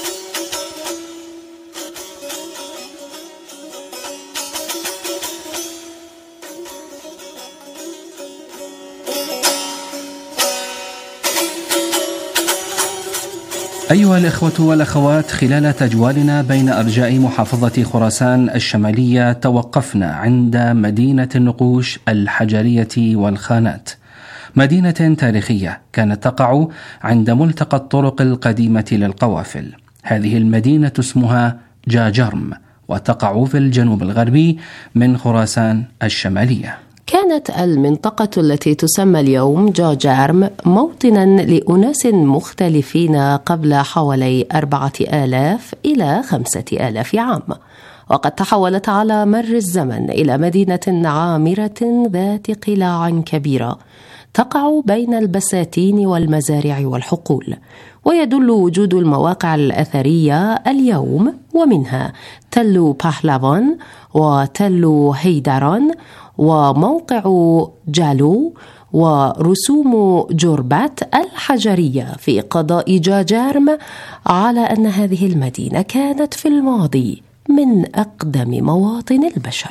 أيها الإخوة والأخوات، خلال تجوالنا بين أرجاء محافظة خراسان الشمالية توقفنا عند مدينة النقوش الحجرية والخانات، مدينة تاريخية كانت تقع عند ملتقى الطرق القديمة للقوافل. هذه المدينة اسمها جاجرم، وتقع في الجنوب الغربي من خراسان الشمالية. كانت المنطقة التي تسمى اليوم جاجرم موطنا لأناس مختلفين قبل حوالي أربعة آلاف إلى خمسة آلاف عام، وقد تحولت على مر الزمن إلى مدينة عامرة ذات قلاع كبيرة تقع بين البساتين والمزارع والحقول. ويدل وجود المواقع الأثرية اليوم، ومنها تل باهلافون وتل هيدران وموقع جالو ورسوم جوربات الحجرية في قضاء جاجرم، على أن هذه المدينة كانت في الماضي من أقدم مواطن البشر.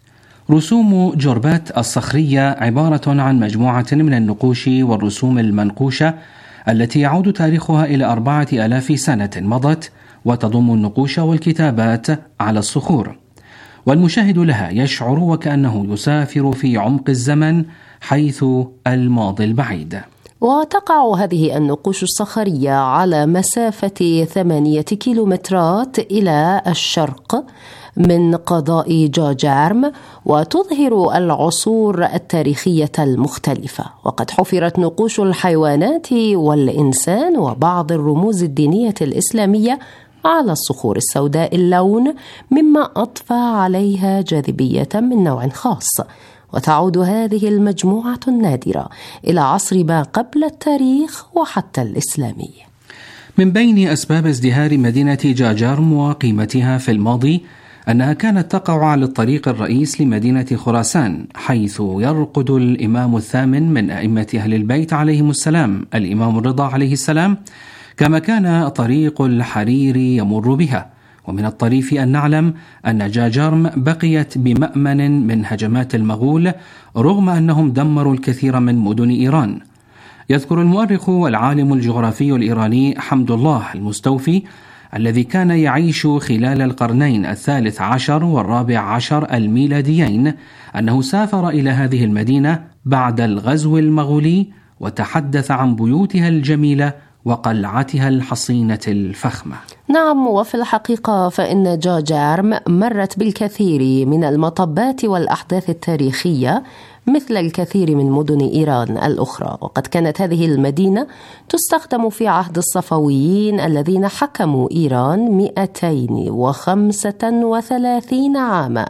رسوم جوربات الصخرية عبارة عن مجموعة من النقوش والرسوم المنقوشة التي يعود تاريخها إلى أربعة آلاف سنة مضت، وتضم النقوش والكتابات على الصخور، والمشاهد لها يشعر وكأنه يسافر في عمق الزمن حيث الماضي البعيد. وتقع هذه النقوش الصخرية على مسافة ثمانية كيلومترات إلى الشرق من قضاء جاجرم، وتظهر العصور التاريخية المختلفة. وقد حفرت نقوش الحيوانات والإنسان وبعض الرموز الدينية الإسلامية على الصخور السوداء اللون، مما أضفى عليها جاذبية من نوع خاص. وتعود هذه المجموعة النادرة إلى عصر ما قبل التاريخ وحتى الإسلامي. من بين أسباب ازدهار مدينة جاجرم وقيمتها في الماضي أنها كانت تقع على الطريق الرئيس لمدينة خراسان، حيث يرقد الإمام الثامن من أئمة أهل البيت عليهم السلام، الإمام الرضا عليه السلام، كما كان طريق الحرير يمر بها. ومن الطريف أن نعلم أن جاجرم بقيت بمأمن من هجمات المغول رغم أنهم دمروا الكثير من مدن إيران. يذكر المؤرخ والعالم الجغرافي الإيراني حمد الله المستوفي، الذي كان يعيش خلال القرنين الثالث عشر والرابع عشر الميلاديين، أنه سافر إلى هذه المدينة بعد الغزو المغولي، وتحدث عن بيوتها الجميلة وقلعتها الحصينة الفخمة. نعم، وفي الحقيقة فإن جاجرم مرت بالكثير من المطبات والأحداث التاريخية مثل الكثير من مدن إيران الأخرى. وقد كانت هذه المدينة تستخدم في عهد الصفويين الذين حكموا إيران مئتين وخمسة وثلاثين عاما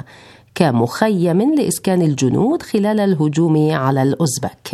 كمخيم لإسكان الجنود خلال الهجوم على الأوزبك.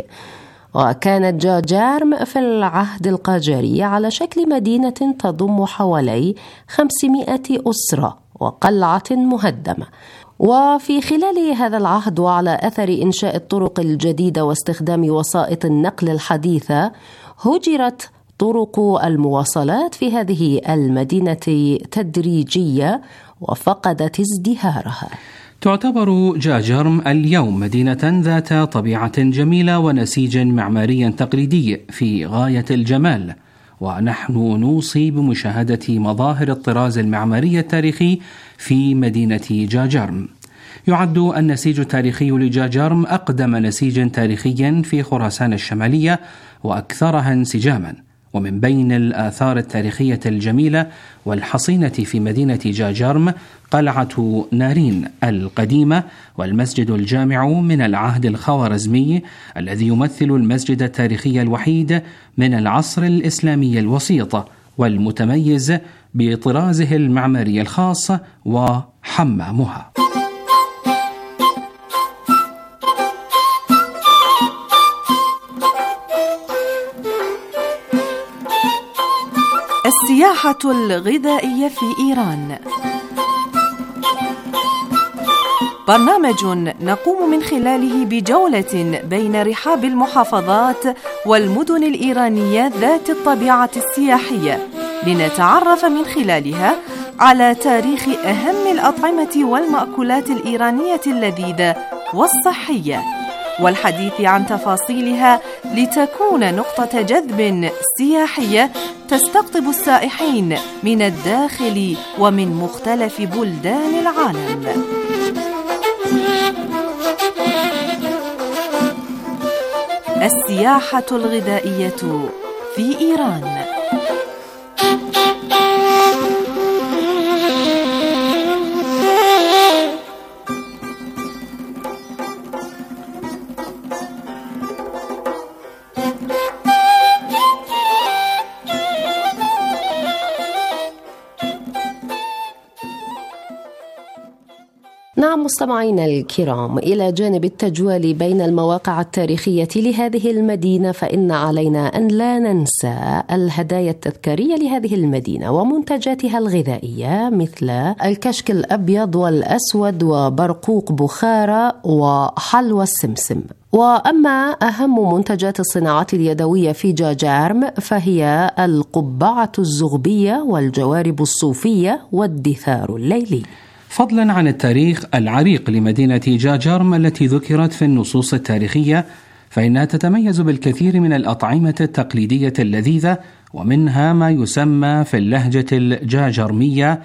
وكانت جاجرم في العهد القاجاري على شكل مدينة تضم حوالي خمسمائة أسرة وقلعة مهدمة. وفي خلال هذا العهد، وعلى أثر إنشاء الطرق الجديدة واستخدام وسائط النقل الحديثة، هجرت طرق المواصلات في هذه المدينة تدريجية وفقدت ازدهارها. تعتبر جاجرم اليوم مدينة ذات طبيعة جميلة ونسيج معماري تقليدي في غاية الجمال، ونحن نوصي بمشاهدة مظاهر الطراز المعماري التاريخي في مدينة جاجرم. يعد النسيج التاريخي لجاجرم أقدم نسيج تاريخي في خراسان الشمالية وأكثرها انسجاما. ومن بين الآثار التاريخية الجميلة والحصينة في مدينة جاجرم قلعة نارين القديمة، والمسجد الجامع من العهد الخوارزمي الذي يمثل المسجد التاريخي الوحيد من العصر الإسلامي الوسيط، والمتميز بطرازه المعماري الخاص وحمامها. السياحة الغذائية في إيران، برنامج نقوم من خلاله بجولة بين رحاب المحافظات والمدن الإيرانية ذات الطبيعة السياحية، لنتعرف من خلالها على تاريخ أهم الأطعمة والمأكولات الإيرانية اللذيذة والصحية، والحديث عن تفاصيلها لتكون نقطة جذب سياحية تستقطب السائحين من الداخل ومن مختلف بلدان العالم. السياحة الغذائية في إيران. نعم مستمعينا الكرام، إلى جانب التجوال بين المواقع التاريخية لهذه المدينة، فإن علينا أن لا ننسى الهدايا التذكارية لهذه المدينة ومنتجاتها الغذائية، مثل الكشك الأبيض والأسود وبرقوق بخارى وحلوى السمسم. وأما أهم منتجات الصناعات اليدوية في جاجارم فهي القبعة الزغبية والجوارب الصوفية والدثار الليلي. فضلا عن التاريخ العريق لمدينة جاجارم التي ذكرت في النصوص التاريخية، فإنها تتميز بالكثير من الأطعمة التقليدية اللذيذة، ومنها ما يسمى في اللهجة الجاجرمية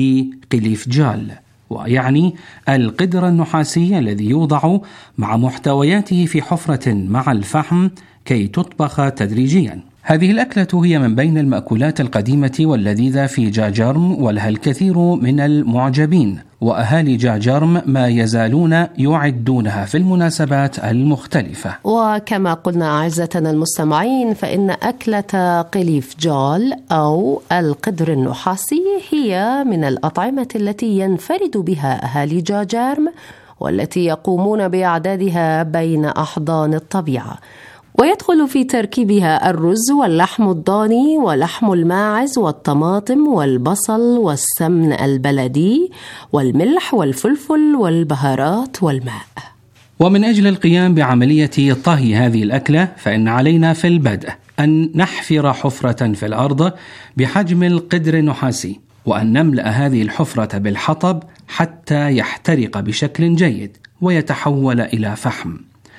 بقليفجال، ويعني القدر النحاسي الذي يوضع مع محتوياته في حفرة مع الفحم كي تطبخ تدريجيا. هذه الأكلة هي من بين المأكولات القديمة واللذيذة في جاجارم، ولها الكثير من المعجبين، وأهالي جاجارم ما يزالون يعدونها في المناسبات المختلفة. وكما قلنا أعزتنا المستمعين، فإن أكلة قليفجال أو القدر النحاسي هي من الأطعمة التي ينفرد بها أهالي جاجارم، والتي يقومون بإعدادها بين أحضان الطبيعة، ويدخل في تركيبها الرز واللحم الضاني ولحم الماعز والطماطم والبصل والسمن البلدي والملح والفلفل والبهارات والماء. ومن أجل القيام بعملية طهي هذه الأكلة، فإن علينا في البدء أن نحفر حفرة في الأرض بحجم القدر النحاسي، وأن نملأ هذه الحفرة بالحطب حتى يحترق بشكل جيد ويتحول إلى فحم.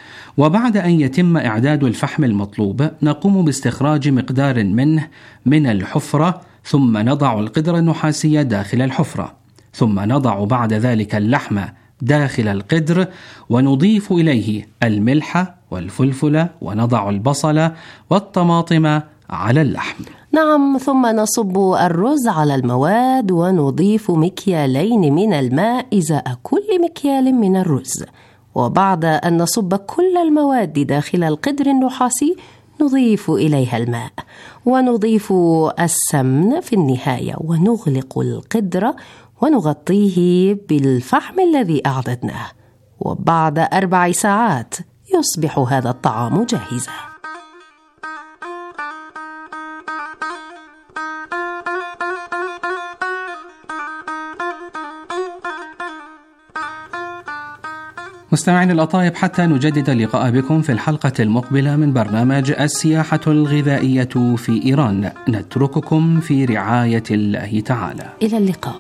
وبعد أن يتم إعداد الفحم المطلوب، نقوم باستخراج مقدار منه من الحفرة، ثم نضع القدر النحاسي داخل الحفرة، ثم نضع بعد ذلك اللحم داخل القدر، ونضيف إليه الملح والفلفل، ونضع البصل والطماطم على اللحم. نعم، ثم نصب الرز على المواد ونضيف مكيالين من الماء إزاء كل مكيال من الرز، وبعد أن نصب كل المواد داخل القدر النحاسي نضيف إليها الماء، ونضيف السمن في النهاية، ونغلق القدر ونغطيه بالفحم الذي أعددناه، وبعد أربع ساعات يصبح هذا الطعام جاهزا. مستمعين الأطايب، حتى نجدد اللقاء بكم في الحلقة المقبلة من برنامج السياحة الغذائية في إيران، نترككم في رعاية الله تعالى. إلى اللقاء.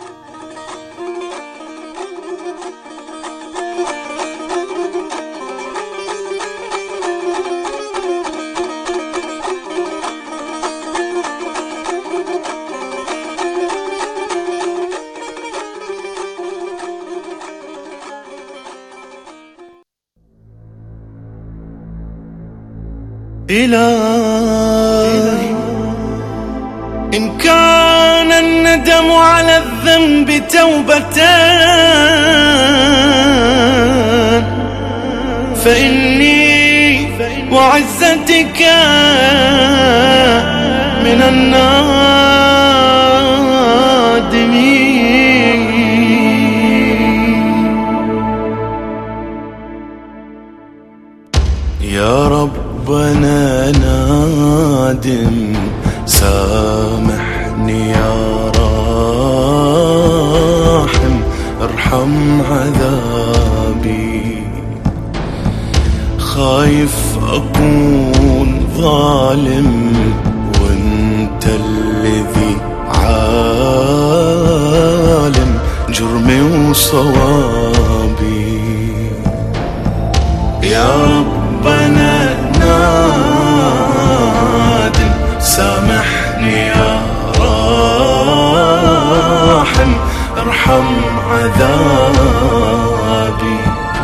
إلهي إن كان الندم على الذنب توبتان، فإني وعزتك من النادمين. يا ربنا نادم سامحني يا راحم ارحم عذابي. خايف أكون ظالم وانت الذي عالم جرمي وصوابي. يا ربنا نادم سامحني يا راحم ارحم عذابي.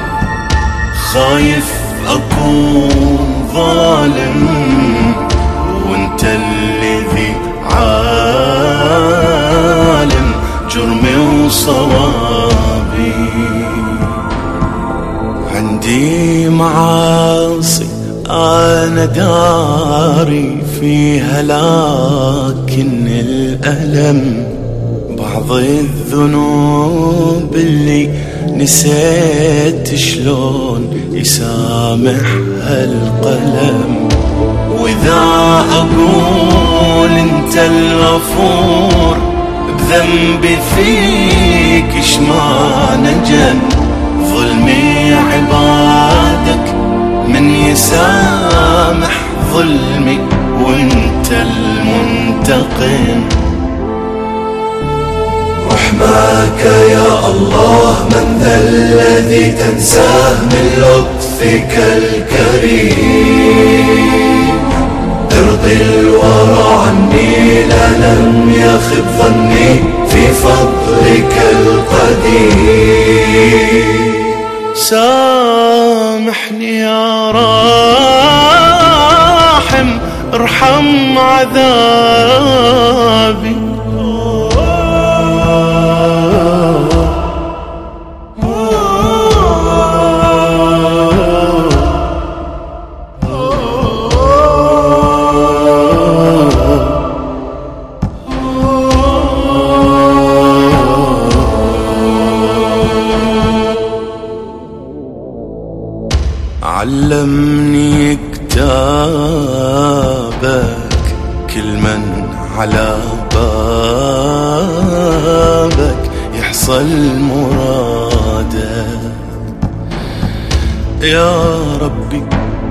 خايف أكون ظالم وانت الذي عالم جرمي وصوابي. عندي معاصي أنا داري فيها لكن الألم بعض الذنوب اللي نسيت شلون يسامحها القلم. وإذا أقول أنت الغفور بذنبي فيك إش ما نجن. ظلمي عبادك من يسامح ظلمي وانت المنتقم. رحمك يا الله من ذا الذي تنساه من لطفك الكريم. ارضي الورى عني لا لم يخب ظني في فضلك القديم. سامحني يا راحم ارحم عذابي. علمني كتابك كل من على بابك يحصل مرادك. يا ربي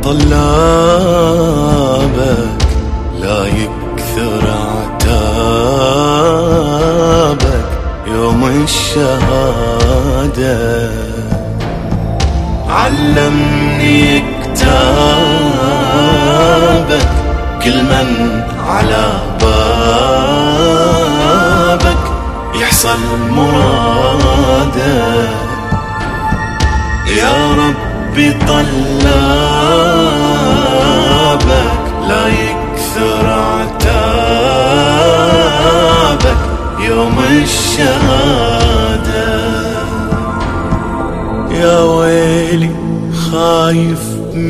طلابك لا يكثر عتابك يوم الشهادة. علمني كتابك كل من على بابك يحصل مرادك. يا ربي طلابك لا يكثر عتابك يوم الشهادة. يا ويلي خايف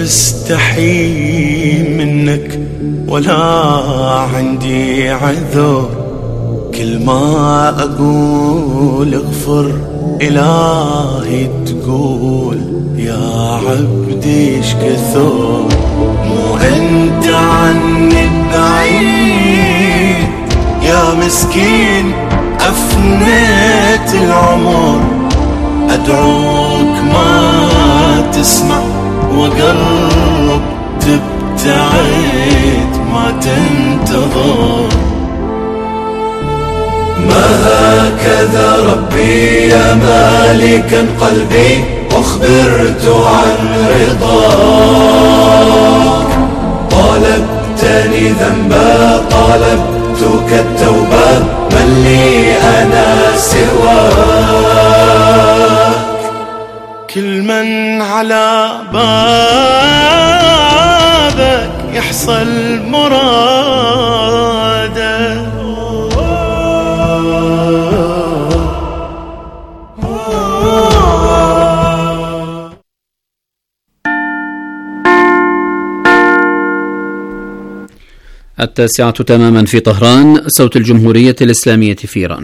مستحي منك ولا عندي عذر. كل ما أقول اغفر إلهي تقول يا عبدي ايش كثر. مو انت عني بعيد يا مسكين أفنيت العمر. أدعوك ما تسمع وقرب تبتعد ما تنتظر. ما هكذا ربي يا مالكا قلبي أخبرت عن رضاك. طالبتني ذنبا طالبتك التوبة من لي أنا سواك. كل من على بابك يحصل مراده. التاسعة تماما في طهران، صوت الجمهورية الإسلامية في إيران.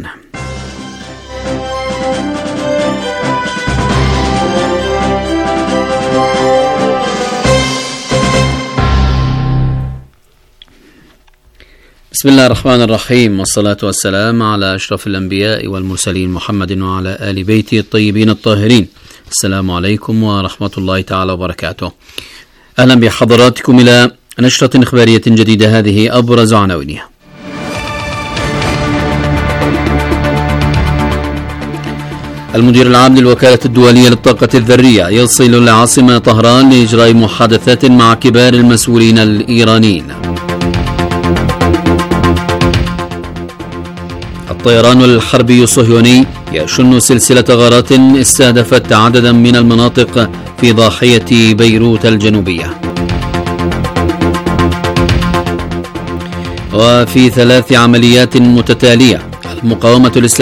بسم الله الرحمن الرحيم، والصلاة والسلام على أشرف الأنبياء والمرسلين محمد وعلى آل بيته الطيبين الطاهرين. السلام عليكم ورحمة الله تعالى وبركاته. أهلا بحضراتكم إلى نشرة إخبارية جديدة. هذه أبرز عناوينها. المدير العام للوكالة الدولية للطاقة الذرية يصل العاصمة طهران لإجراء محادثات مع كبار المسؤولين الإيرانيين. الطيران الحربي الصهيوني يشن سلسلة غارات استهدفت عددا من المناطق في ضاحية بيروت الجنوبية. وفي ثلاث عمليات متتالية المقاومة الإسلامية